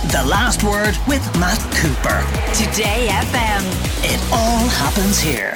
The Last Word with Matt Cooper. Today FM. It all happens here.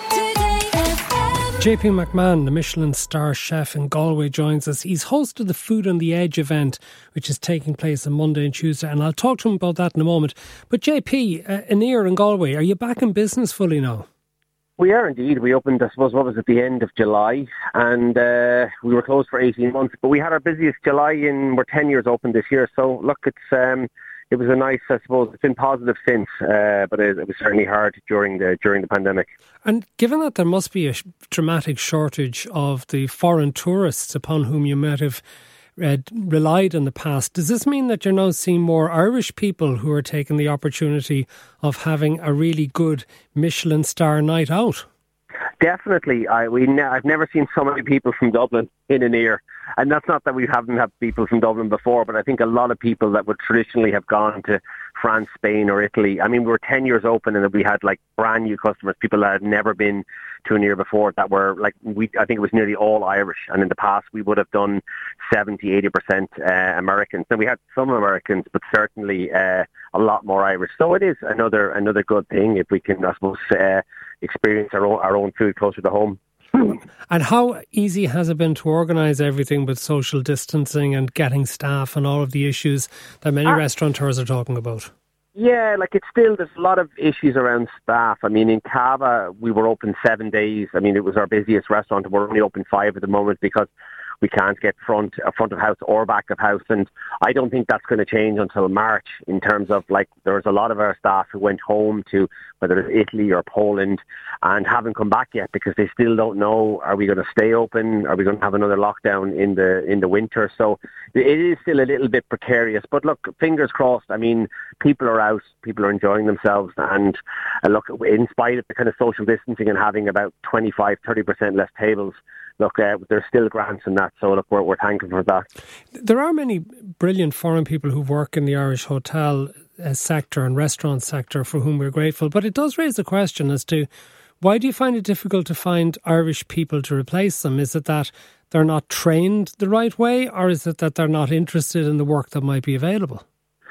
JP McMahon, the Michelin star chef in Galway, joins us. He's hosted the Food on the Edge event, which is taking place on Monday and Tuesday, and I'll talk to him about that in a moment. But JP, Anír in Galway, are you back in business fully now? We are indeed. We opened, I suppose, what was at the end of July, and we were closed for 18 months. But we had our busiest July we're 10 years open this year. So look, it was a nice, I suppose, it's been positive since, but it was certainly hard during the pandemic. And given that there must be a dramatic shortage of the foreign tourists upon whom you might have relied in the past, does this mean that you're now seeing more Irish people who are taking the opportunity of having a really good Michelin star night out? Definitely. I've never seen so many people from Dublin in Anír. And that's not that we haven't had people from Dublin before, but I think a lot of people that would traditionally have gone to France, Spain or Italy. I mean, we were 10 years open and we had like brand new customers, people that had never been to Anír before that were like, I think it was nearly all Irish. And in the past, we would have done 70-80% Americans. And we had some Americans, but certainly a lot more Irish. So it is another good thing if we can, I suppose, experience our own food closer to home. And how easy has it been to organise everything with social distancing and getting staff and all of the issues that many restaurateurs are talking about? Yeah, there's a lot of issues around staff. I mean, in Cava, we were open 7 days. I mean, it was our busiest restaurant. We're only open 5 at the moment because we can't get front of house or back of house. And I don't think that's going to change until March in terms of there was a lot of our staff who went home to whether it's Italy or Poland and haven't come back yet because they still don't know, are we going to stay open? Are we going to have another lockdown in the winter? So it is still a little bit precarious. But look, fingers crossed. I mean, people are out, people are enjoying themselves. And look, in spite of the kind of social distancing and having about 25-30% less tables, look, there's still grants in that, so look, we're thankful for that. There are many brilliant foreign people who work in the Irish hotel sector and restaurant sector for whom we're grateful, but it does raise the question as to why do you find it difficult to find Irish people to replace them? Is it that they're not trained the right way, or is it that they're not interested in the work that might be available?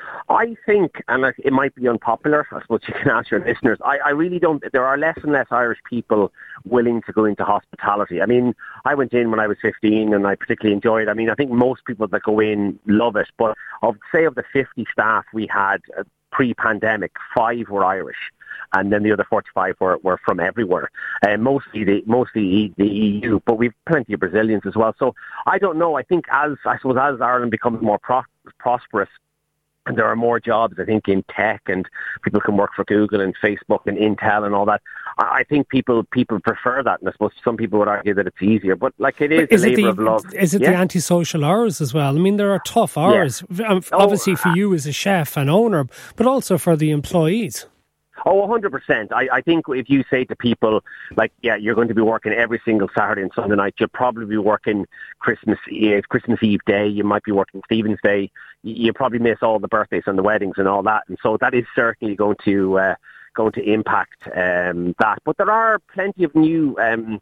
I think, and it might be unpopular, I suppose you can ask your listeners, I really don't, there are less and less Irish people willing to go into hospitality. I mean, I went in when I was 15 and I particularly enjoyed it. I mean, I think most people that go in love it, but of the 50 staff we had pre-pandemic, 5 were Irish. And then the other 45 were from everywhere, mostly the EU, but we've plenty of Brazilians as well. So I don't know. I think as Ireland becomes more prosperous, and there are more jobs, I think, in tech, and people can work for Google and Facebook and Intel and all that. I think people prefer that, and I suppose some people would argue that it's easier. But it is a labour of love. Is it the antisocial hours as well? I mean, there are tough hours, obviously for you as a chef and owner, but also for the employees. Oh, 100%. I think if you say to people, you're going to be working every single Saturday and Sunday night, you'll probably be working Christmas Eve Day, you might be working Stephen's Day, you probably miss all the birthdays and the weddings and all that. And so that is certainly going to impact that. But there are plenty of new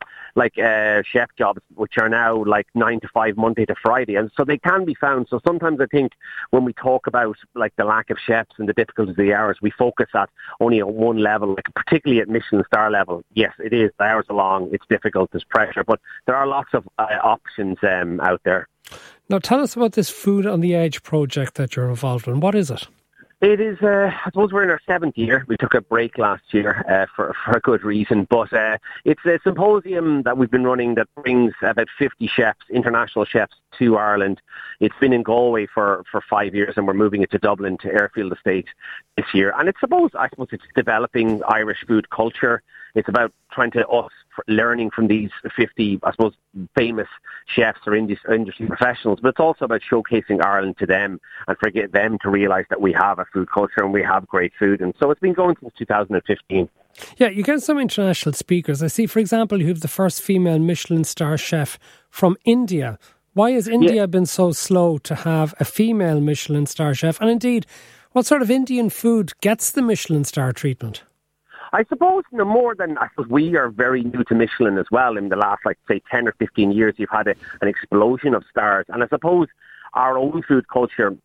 chef jobs which are now 9 to 5 Monday to Friday, and so they can be found. So sometimes I think when we talk about the lack of chefs and the difficulties of the hours, we focus at only on one level, particularly at Michelin star level. Yes, it is, the hours are long, it's difficult, there's pressure, but there are lots of options out there. Now tell us about this Food on the Edge project that you're involved in. What is it? It is, I suppose we're in our 7th year. We took a break last year for a good reason. But it's a symposium that we've been running that brings about 50 chefs, international chefs, to Ireland. It's been in Galway for 5 years, and we're moving it to Dublin, to Airfield Estate this year. And I suppose it's developing Irish food culture. It's about trying to learning from these 50, I suppose, famous chefs or industry professionals, but it's also about showcasing Ireland to them and for them to realise that we have a food culture and we have great food. And so it's been going since 2015. Yeah, you get some international speakers. I see, for example, you have the first female Michelin star chef from India. Why has India been so slow to have a female Michelin star chef? And indeed, what sort of Indian food gets the Michelin star treatment? I suppose we are very new to Michelin as well. In the last, 10 or 15 years, you've had an explosion of stars. And I suppose our own food culture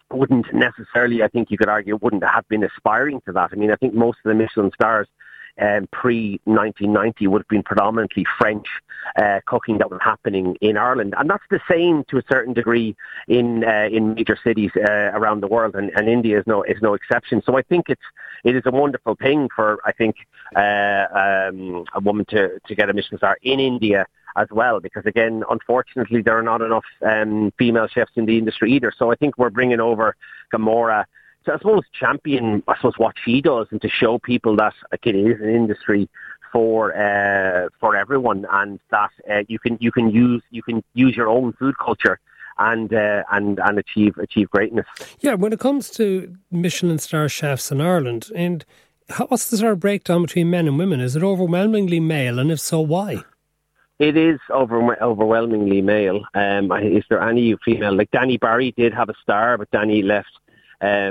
wouldn't necessarily, I think you could argue, wouldn't have been aspiring to that. I mean, I think most of the Michelin stars pre-1990 would have been predominantly French cooking that was happening in Ireland. And that's the same to a certain degree in major cities around the world, and India is no exception. So I think it is a wonderful thing for, I think, a woman to get a Michelin star in India as well, because again, unfortunately, there are not enough female chefs in the industry either. So I think we're bringing over Gamora to, I suppose, champion, what she does, and to show people that it is an industry for everyone, and that you can use your own food culture and achieve greatness. Yeah, when it comes to Michelin star chefs in Ireland, and what's the sort of breakdown between men and women? Is it overwhelmingly male, and if so, why? It is overwhelmingly male. Is there any female? Like Danny Barry did have a star, but Danny left. I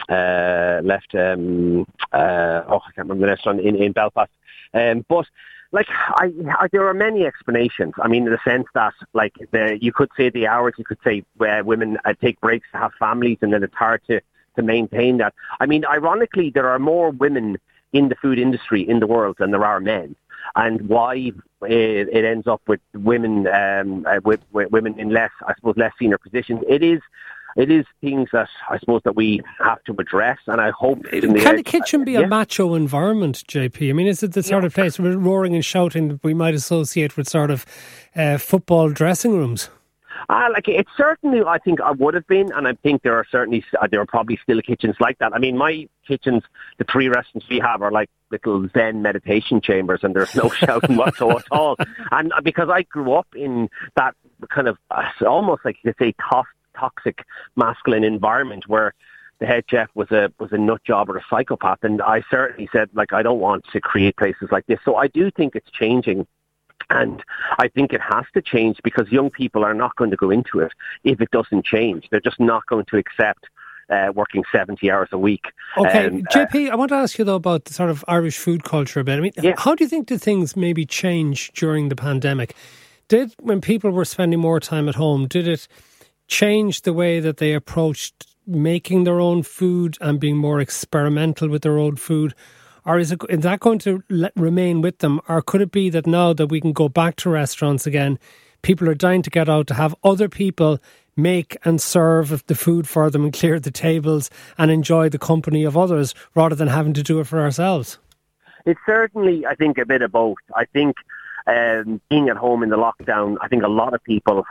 can't remember the restaurant in Belfast. But like, there are many explanations. I mean, in the sense that, like, you could say the hours. You could say women take breaks to have families, and then it's hard to maintain that. I mean, ironically, there are more women in the food industry in the world than there are men. And why it ends up with women with women in less senior positions. It is things that I suppose that we have to address, and I hope... Can the kitchen be a macho environment, JP? I mean, is it the sort of place where roaring and shouting that we might associate with sort of football dressing rooms? Like, it certainly, I think I would have been, and I think there are probably still kitchens like that. I mean, my kitchens, the 3 restaurants we have, are like little Zen meditation chambers, and there's no shouting whatsoever at all. And because I grew up in that kind of almost like you could say toxic masculine environment where the head chef was a nut job or a psychopath, and I certainly said, like, I don't want to create places like this. So I do think it's changing. And I think it has to change, because young people are not going to go into it if it doesn't change. They're just not going to accept working 70 hours a week. Okay, JP, I want to ask you, though, about the sort of Irish food culture a bit. I mean, How do you think did things maybe change during the pandemic? When people were spending more time at home, did it change the way that they approached making their own food and being more experimental with their own food? Or is that going to remain with them? Or could it be that now that we can go back to restaurants again, people are dying to get out to have other people make and serve the food for them and clear the tables and enjoy the company of others rather than having to do it for ourselves? It's certainly, I think, a bit of both. I think being at home in the lockdown, I think a lot of people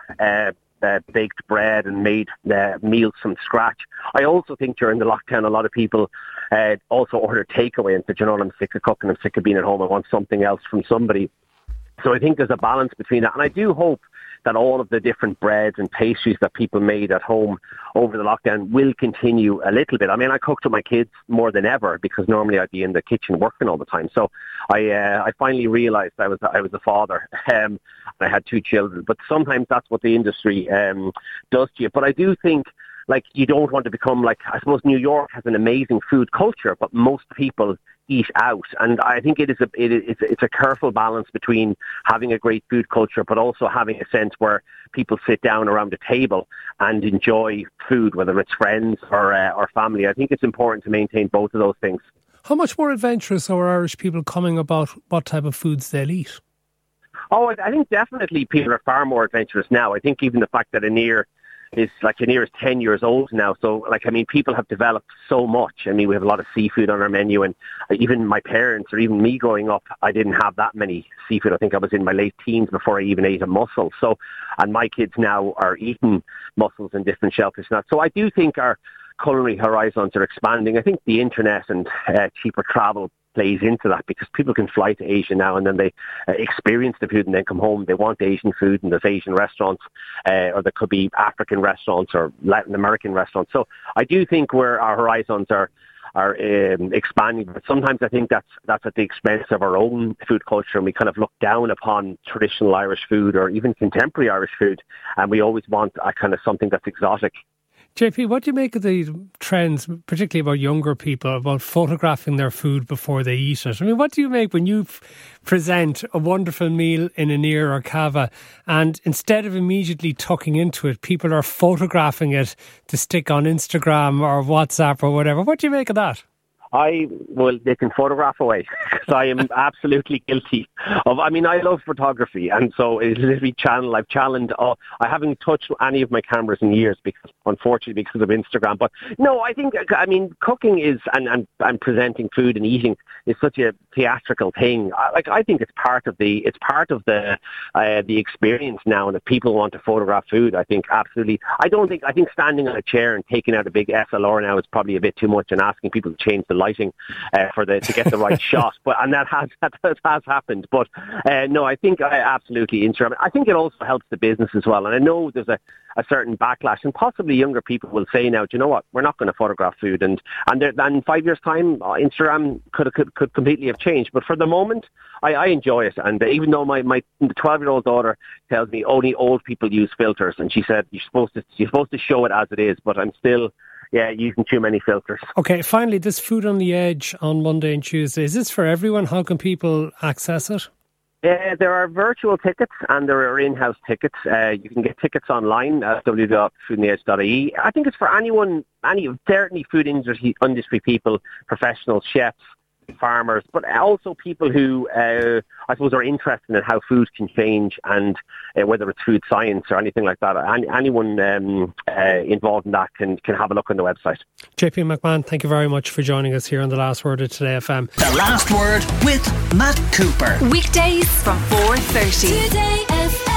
baked bread and made meals from scratch. I also think during the lockdown, a lot of people also ordered takeaway and said, you know what, I'm sick of cooking, I'm sick of being at home, I want something else from somebody. So I think there's a balance between that. And I do hope that all of the different breads and pastries that people made at home over the lockdown will continue a little bit. I mean, I cooked with my kids more than ever, because normally I'd be in the kitchen working all the time. So I finally realised I was a father. I had 2 children. But sometimes that's what the industry does to you. But I do think, like, you don't want to become like, I suppose New York has an amazing food culture, but most people eat out. And I think it's a careful balance between having a great food culture, but also having a sense where people sit down around a table and enjoy food, whether it's friends or family. I think it's important to maintain both of those things. How much more adventurous are Irish people coming about what type of foods they'll eat? Oh, I think definitely people are far more adventurous now. I think even the fact that Anir is 10 years old now. So, like, I mean, people have developed so much. I mean, we have a lot of seafood on our menu, and even my parents, or even me growing up, I didn't have that many seafood. I think I was in my late teens before I even ate a mussel. So, and my kids now are eating mussels and different shellfish and that. So I do think our culinary horizons are expanding. I think the internet and cheaper travel plays into that, because people can fly to Asia now and then they experience the food and then come home. They want Asian food, and there's Asian restaurants, or there could be African restaurants or Latin American restaurants. So I do think where our horizons are expanding, but sometimes I think that's at the expense of our own food culture, and we kind of look down upon traditional Irish food or even contemporary Irish food, and we always want a kind of something that's exotic. JP, what do you make of the trends, particularly about younger people, about photographing their food before they eat it? I mean, what do you make when you present a wonderful meal in an Ear or Cava and instead of immediately tucking into it, people are photographing it to stick on Instagram or WhatsApp or whatever? What do you make of that? They can photograph away, because I am absolutely guilty of, I love photography, and so it's literally I've challenged, I haven't touched any of my cameras in years, unfortunately because of Instagram, but no, I think, cooking is, and presenting food and eating is such a theatrical thing. I think it's part of the experience now, and if people want to photograph food, I think absolutely, I think standing on a chair and taking out a big SLR now is probably a bit too much, and asking people to change the lighting to get the right shot, and that has happened. But no, I think absolutely Instagram. I think it also helps the business as well. And I know there's a certain backlash, and possibly younger people will say now, do you know what? We're not going to photograph food, and in 5 years' time, Instagram could completely have changed. But for the moment, I enjoy it, and even though my 12-year-old daughter tells me only old people use filters, and she said you're supposed to show it as it is, but I'm still using too many filters. Okay, finally, this Food on the Edge on Monday and Tuesday, is this for everyone? How can people access it? There are virtual tickets and there are in-house tickets. You can get tickets online at www.foodontheedge.ie. I think it's for anyone, certainly food industry people, professionals, chefs, farmers, but also people who I suppose are interested in how food can change, and whether it's food science or anything like that. Anyone involved in that can have a look on the website. JP McMahon, thank you very much for joining us here on The Last Word of Today FM. The Last Word with Matt Cooper. Weekdays from 4:30. Today FM.